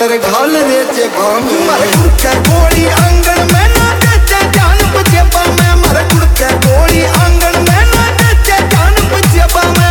तेरे घाल रेचे भांग मारे कुड़के गोली आंगन में ना देचे जान बचेबा में मारे कुड़के गोली आंगन में ना देचे जान बचेबा में।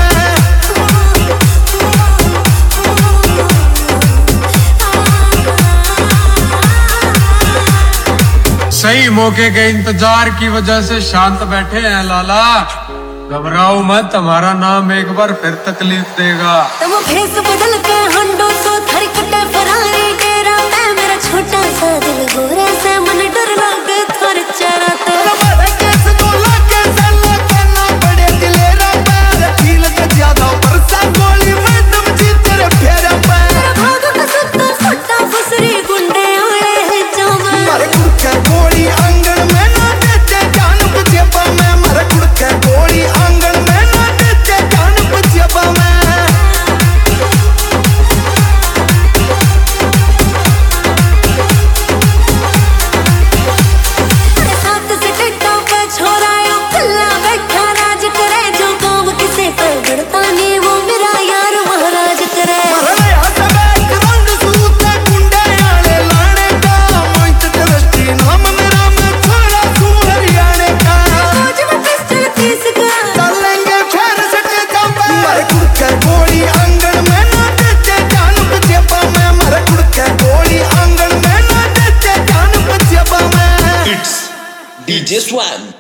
सही मौके के इंतजार की वजह से शांत बैठे हैं लाला। घबराओ मत, हमारा नाम एक बार फिर तकलीफ देगा। तुम भेस बदल के हंडो सो थर कटे फरारी तेरा मैं मेरा छोटा सा दिल गोरे से मन डर लगे थर चेहरा तेरा मारे केस तो लगे साला करना बड़े दिलेरा पैर फील के ज्यादा बरसा गोली में दम जी तेरे फेरा पैर भाग का सुत्ता फटा फसरी गुंडे आए हैं जावा मारे कुड़के गोली आंगन में ना देचे जान बचेबा में मारे कुड़के गोली आंगन में ना देचे जान बचेबा में। साथ से टिकटों पे छोरा यो खुला बैठा राज करे जो गाँव किसे पर गड़ता नहीं वो मेरा यार महाराज करे। मरने हसबे रंग सूते गुंडे आने लाने का मोहित दृष्टि नाम मेरा मैं छोड़ा तू हरियाणे का आज मैं पिस्टल तीस का चलेंगे फिर सटे जापे मारे कुड़के गोली आंगन में ना देचे जान बचेबा में मारे कुड़के गोली आंगन में ना देचे जान बचेबा में। It's DJ Swan.